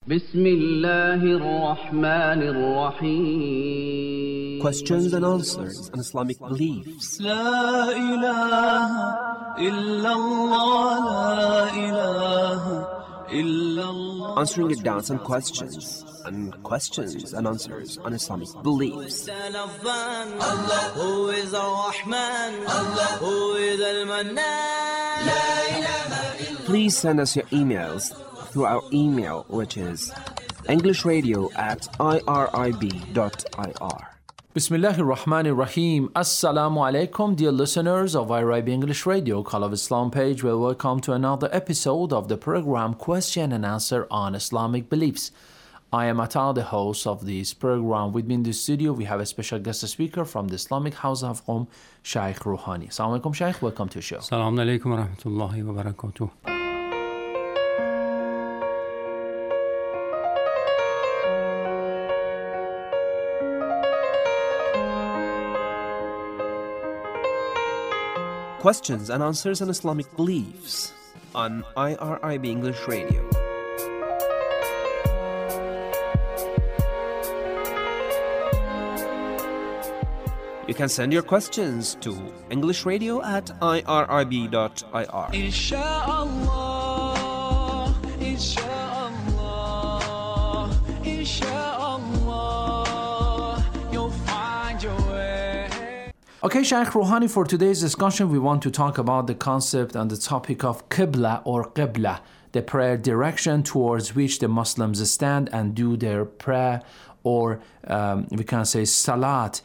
بسم الله الرحمن الرحيم. Questions and answers on Islamic beliefs. لا إله إلا الله لا إله إلا الله. Answering your doubts and questions and answers on Islamic beliefs. Allah who is Ar-Rahman, Allah who is Al-Mannan. لا إله إلا. Please send us your emails through our email, which is englishradio@irib.ir. Bismillahir Rahmanir Rahim. Assalamu alaikum, dear listeners of IRIB English Radio, Call of Islam page. Well, welcome to another episode of the program Question and Answer on Islamic Beliefs. I am Atal, the host of this program. With me in the studio, we have a special guest speaker from the Islamic House of Qom, Shaykh Rouhani. Assalamu alaikum, Shaykh. Welcome to the show. Assalamu alaikum wa rahmatullahi wa barakatuh. Questions and answers on Islamic beliefs on IRIB English Radio. You can send your questions to englishradio@irib.ir. Insha'Allah, Insha'Allah, Insha'Allah, you'll find your way. Okay, Shaykh Rouhani, for today's discussion, we want to talk about the concept and the topic of Qibla or Qibla, the prayer direction towards which the Muslims stand and do their prayer, or we can say Salat.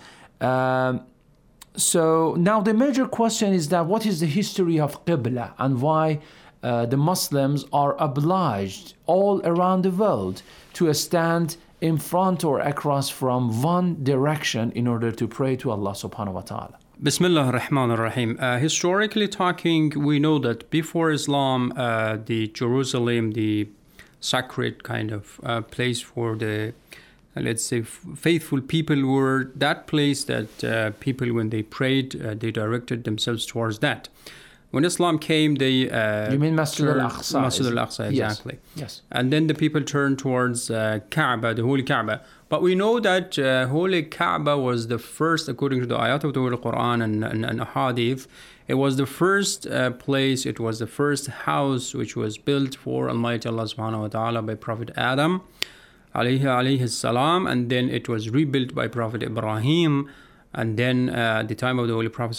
So now the major question is that what is the history of Qibla and why the Muslims are obliged all around the world to stand in front or across from one direction in order to pray to Allah subhanahu wa ta'ala. Bismillah ar-Rahman ar-Rahim. Historically talking, we know that before Islam, the Jerusalem, the sacred kind of place for the, let's say, faithful people, were that place that people, when they prayed, they directed themselves towards that. When Islam came, they You mean Masjid al-Aqsa? Masjid al-Aqsa, exactly. Yes. And then the people turned towards Kaaba, the Holy Kaaba. But we know that Holy Kaaba was the first, according to the ayat of the Holy Quran and Hadith, it was the first place, it was the first house which was built for Almighty Allah subhanahu wa ta'ala by Prophet Adam, alayhi salam, and then it was rebuilt by Prophet Ibrahim. And then at the time of the Holy Prophet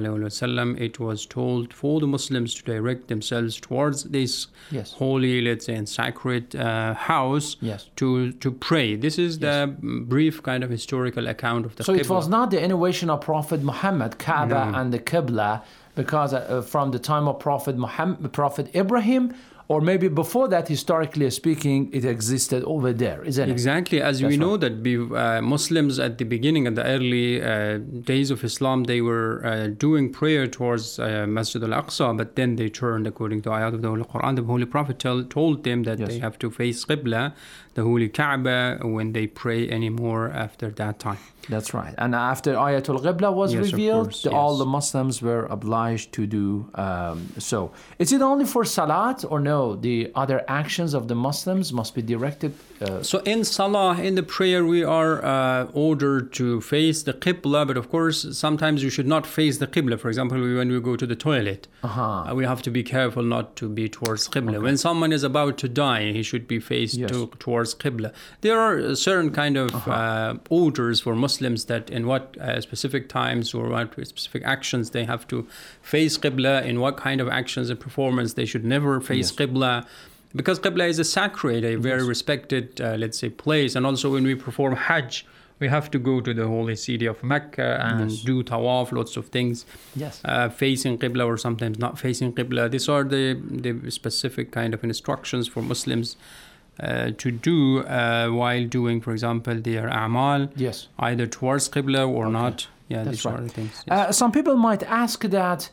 ﷺ, it was told for the Muslims to direct themselves towards this holy, let's say, and sacred house to pray. This is the brief kind of historical account of the So Qibla. it was not the innovation of Prophet Muhammad, Kaaba and the Qibla, because from the time of Prophet Ibrahim, or maybe before that, historically speaking, it existed over there, isn't it? Exactly. As we know that Muslims at the beginning, at the early days of Islam, they were doing prayer towards Masjid al-Aqsa, but then they turned, according to ayat of the Holy Quran, the Holy Prophet told them that they have to face Qibla, the Holy Kaaba, when they pray anymore after that time. That's right. And after Ayatul Qibla was revealed, all the Muslims were obliged to do so. Is it only for Salat, or no? The other actions of the Muslims must be directed? So in Salah, in the prayer, we are ordered to face the Qibla, but of course, sometimes you should not face the Qibla. For example, when we go to the toilet, we have to be careful not to be towards Qibla. When someone is about to die, he should be faced towards Qibla. There are certain kind of orders for Muslims that in what specific times or what specific actions they have to face Qibla, in what kind of actions and performance they should never face Qibla. Because Qibla is a sacred, a very respected, let's say, place. And also when we perform Hajj, we have to go to the holy city of Mecca and do tawaf, lots of things, facing Qibla or sometimes not facing Qibla. These are the specific kind of instructions for Muslims to do while doing, for example, their a'mal, either towards Qibla or not. Yeah, these are the things. Some people might ask that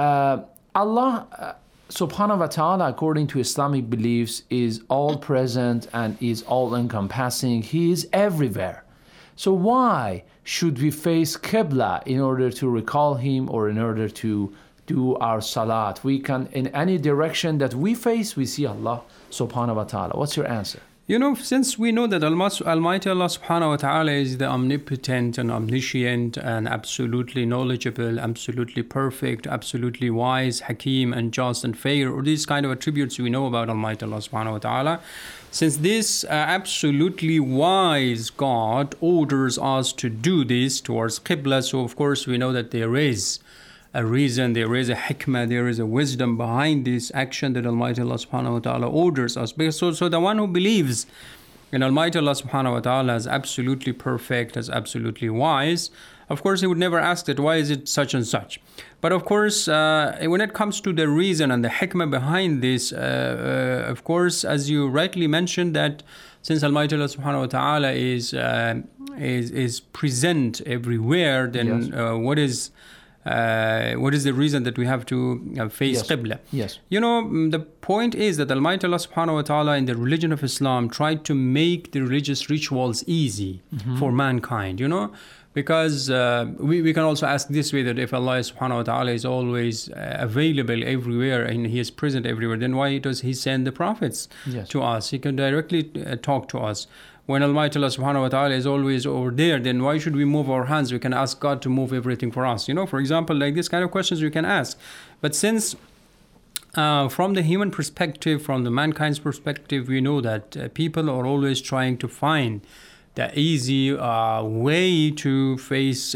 Allah subhanahu wa ta'ala, according to Islamic beliefs, is all present and is all encompassing. He is everywhere. So why should we face Qibla in order to recall him or in order to do our salat? We can, in any direction that we face, we see Allah subhanahu wa ta'ala. What's your answer? Since we know that Almighty Allah subhanahu wa ta'ala is the omnipotent and omniscient and absolutely knowledgeable, absolutely perfect, absolutely wise, hakim and just and fair, or these kind of attributes we know about Almighty Allah subhanahu wa ta'ala, since this absolutely wise God orders us to do this towards Qibla, so of course we know that there is a reason, there is a hikmah, there is a wisdom behind this action that Almighty Allah subhanahu wa ta'ala orders us. So the one who believes in Almighty Allah subhanahu wa ta'ala as absolutely perfect, as absolutely wise, of course he would never ask that why is it such and such. But of course, when it comes to the reason and the hikmah behind this, of course, as you rightly mentioned, that since Almighty Allah subhanahu wa ta'ala is present everywhere, then yes. What is the reason that we have to face Qibla? Yes. The point is that Almighty Allah subhanahu wa ta'ala in the religion of Islam tried to make the religious rituals easy for mankind, because we can also ask this way, that if Allah subhanahu wa ta'ala is always available everywhere and He is present everywhere, then why does He send the prophets to us? He can directly talk to us. When Almighty Allah subhanahu wa ta'ala is always over there, then why should we move our hands? We can ask God to move everything for us. For example, like this kind of questions we can ask. But since from the human perspective, from the mankind's perspective, we know that people are always trying to find the easy way to face,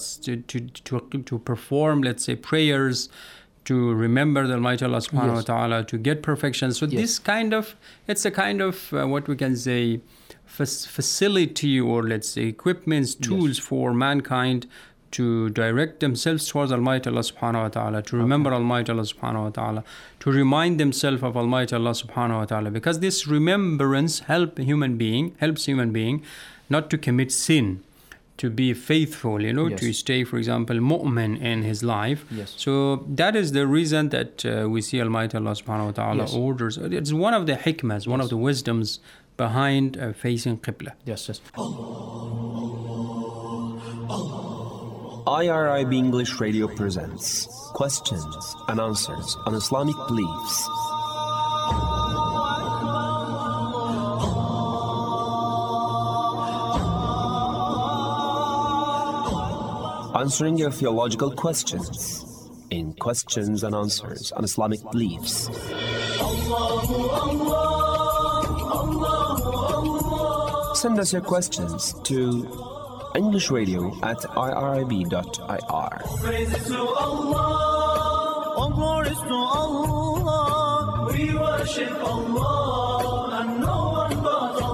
to perform, let's say, prayers, to remember the Almighty Allah subhanahu wa ta'ala, to get perfection. So this kind of, it's a kind of what we can say, facility, or let's say equipments, tools for mankind to direct themselves towards Almighty Allah subhanahu wa ta'ala, to remember Almighty Allah subhanahu wa ta'ala, to remind themselves of Almighty Allah subhanahu wa ta'ala, because this remembrance helps human being not to commit sin, to be faithful, to stay, for example, mu'min in his life. So that is the reason that we see Almighty Allah subhanahu wa ta'ala orders. It's one of the hikmas, one of the wisdoms behind facing Qibla. Yes. IRIB English Radio presents questions and answers on Islamic beliefs. Answering your theological questions in questions and answers on Islamic beliefs. Send us your questions to englishradio@irib.ir. Praises to Allah, all glories to Allah. We worship Allah and no one but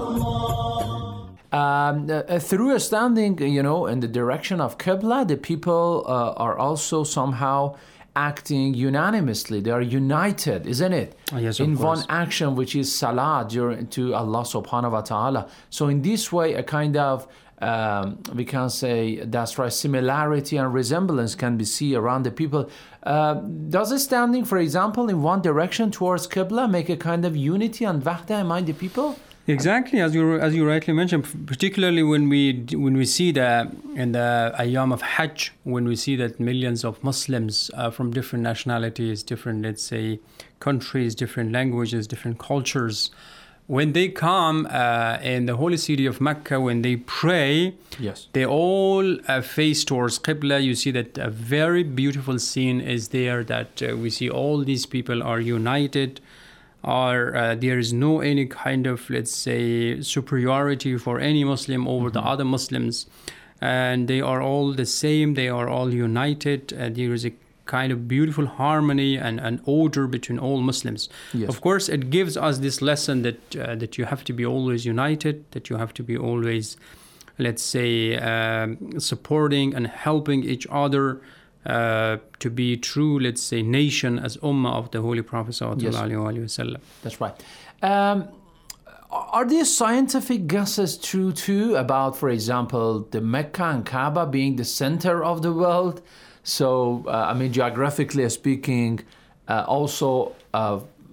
Allah. Through standing, in the direction of Qibla, the people are also somehow acting unanimously. They are united, isn't it? Yes, in of course. one action, which is salah to Allah subhanahu wa ta'ala. So in this way, a kind of, we can say, that's right, similarity and resemblance can be seen around the people. Does standing, for example, in one direction towards Qibla make a kind of unity and wahda among the people? Exactly, as you rightly mentioned, particularly when we see that in the Ayyam of Hajj, when we see that millions of Muslims from different nationalities, different, let's say, countries, different languages, different cultures, when they come in the holy city of Mecca, when they pray, they all face towards Qibla. You see that a very beautiful scene is there, that we see all these people are united, there is no any kind of, let's say, superiority for any Muslim over the other Muslims, and they are all the same, they are all united, there is a kind of beautiful harmony and order between all Muslims. Of course, it gives us this lesson that you have to be always united, that you have to be always, let's say, supporting and helping each other, to be true, let's say, nation as ummah of the Holy Prophet sallallahu alaihi wasallam. That's right. Are these scientific guesses true too about, for example, the Mecca and Kaaba being the center of the world? So, geographically speaking, also,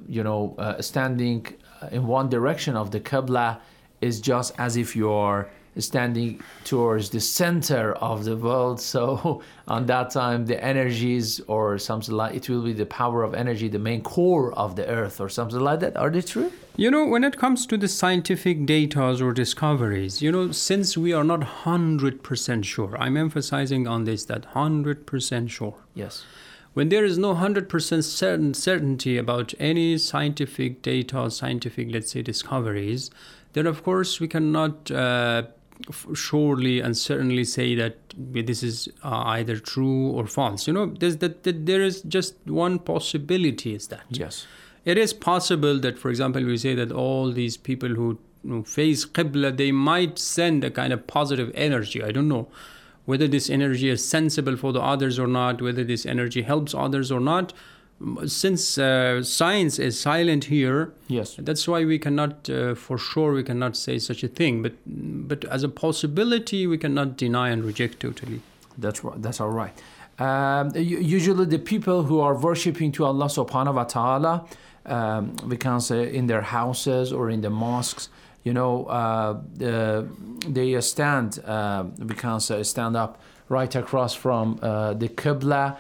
standing in one direction of the Qibla is just as if you are standing towards the center of the world. So on that time, the energies or something like it will be the power of energy, the main core of the earth or something like that. Are they true? You know, when it comes to the scientific data or discoveries, you know, since we are not 100% sure, I'm emphasizing on this, that 100% sure. Yes. When there is no 100% certainty about any scientific data, scientific, let's say, discoveries, then of course we cannot surely and certainly say that this is either true or false. You know, there is just one possibility is that. Yes. It is possible that, for example, we say that all these people who face Qibla, they might send a kind of positive energy. I don't know whether this energy is sensible for the others or not, whether this energy helps others or not. Since science is silent here, yes, that's why we cannot, for sure, we cannot say such a thing. But as a possibility, we cannot deny and reject totally. That's right. That's all right. Usually, the people who are worshiping to Allah Subhanahu wa Taala, we can say in their houses or in the mosques, you know, they stand. We can say stand up right across from the Qibla.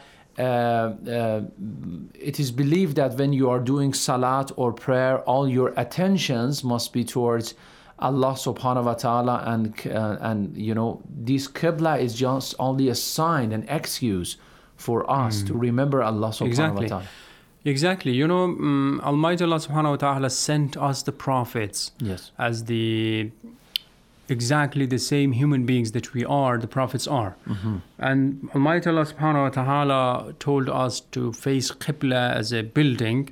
It is believed that when you are doing salat or prayer, all your attentions must be towards Allah subhanahu wa ta'ala, and you know, this Qibla is just only a sign, an excuse for us to remember Allah subhanahu wa ta'ala. Exactly. You know, Almighty Allah subhanahu wa ta'ala sent us the prophets, yes, as the exactly the same human beings that we are, the prophets are. Mm-hmm. And Almighty Allah subhanahu wa ta'ala told us to face Qibla as a building.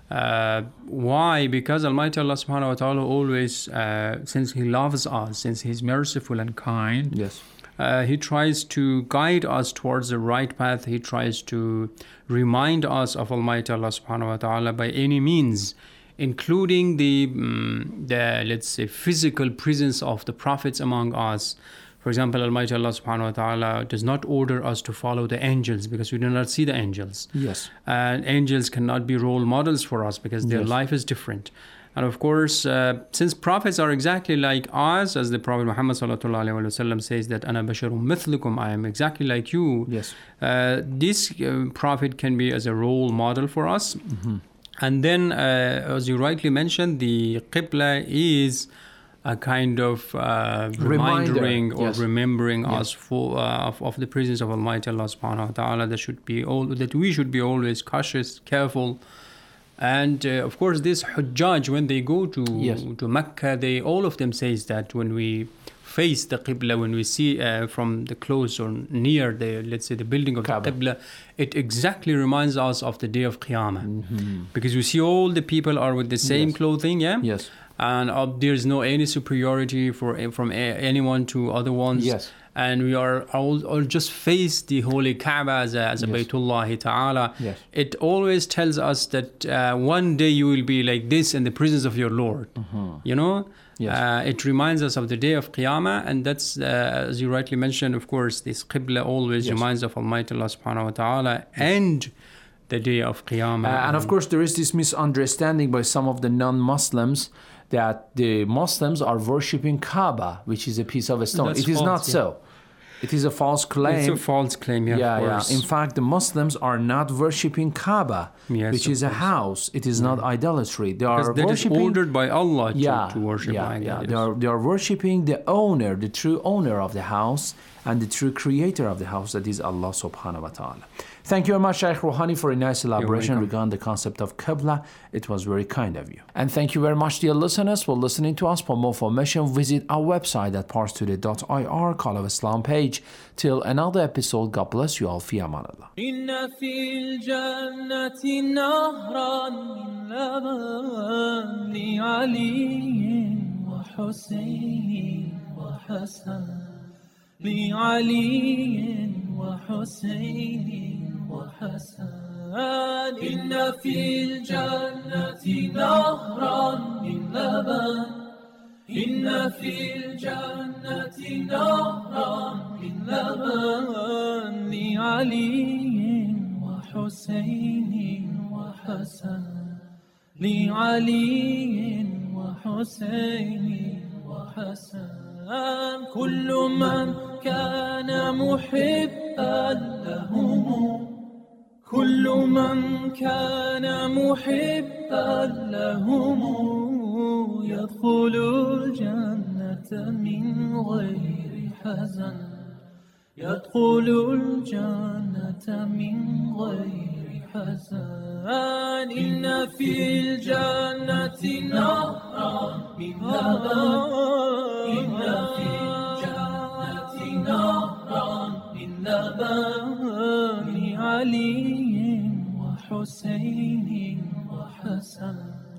Why? Because Almighty Allah subhanahu wa ta'ala always, since He loves us, since He's merciful and kind, yes, He tries to guide us towards the right path. He tries to remind us of Almighty Allah subhanahu wa ta'ala by any means, including the let's say physical presence of the prophets among us. For example, Almighty Allah subhanahu wa ta'ala does not order us to follow the angels because we do not see the angels. Yes. And angels cannot be role models for us because their yes, life is different. And of course, since prophets are exactly like us, as the Prophet Muhammad sallallahu alaihi wasallam says that "Ana basharun mithlukum," I am exactly like you. Yes. This prophet can be as a role model for us. Mm-hmm. And then, as you rightly mentioned, the Qibla is a kind of reminding or yes, remembering yes, us for of the presence of Almighty Allah subhanahu wa ta'ala. That we should be always cautious, careful. And of course, this Hujjaj, when they go to yes, to Mecca, all of them says that when we face the Qibla, when we see from the close or near let's say the building of Kaaba, the Qibla, it exactly reminds us of the day of Qiyamah. mm-hmm, Because you see all the people are with the same yes, clothing, yeah? yes, And there's no any superiority from anyone to other ones. yes, And we are all just face the holy Kaaba as a yes, Baytullah Ta'ala. yes, It always tells us that one day you will be like this in the presence of your Lord. mm-hmm, You know? yes, It reminds us of the day of Qiyamah, and that's, as you rightly mentioned, of course, this Qibla always yes, reminds of Almighty Allah subhanahu wa ta'ala and the day of Qiyamah. and of course, there is this misunderstanding by some of the non-Muslims that the Muslims are worshipping Kaaba, which is a piece of stone. That's It is false, not yeah. so. It is a false claim. It's a false claim, yeah, yeah, of yeah. course. In fact, the Muslims are not worshipping Kaaba, Yes, which of is a course. house. It is not idolatry. They Because are that is worshipping. ordered by Allah Yeah, to worship yeah, like yeah. that. They are worshipping the owner, the true owner of the house, and the true creator of the house, that is Allah subhanahu wa ta'ala. Thank you very much, Shaykh Rouhani, for a nice elaboration welcome. regarding the concept of Qibla. It was very kind of you. And thank you very much, dear listeners, for listening to us. For more information, visit our website at parstoday.ir, Call of Islam page. Till another episode, God bless you all. Fi amanallah. إن في الجنة نهرا من لبن لعلي وحسين وحسن لعلي وحسين وحسن إن في الجنة نهرا من لبن إن في الجنة نهرا من لبن لعلي وحسين وحسن لعلي وحسين وحسن كل من كان محبا لهم كل من كان محبا لهم يدخل الجنة من غير حزن يدخل الجنة من غير حزن إن في الجنة نهرا من لبن إن في الجنة نهرا من لبن علي وحسين وحسن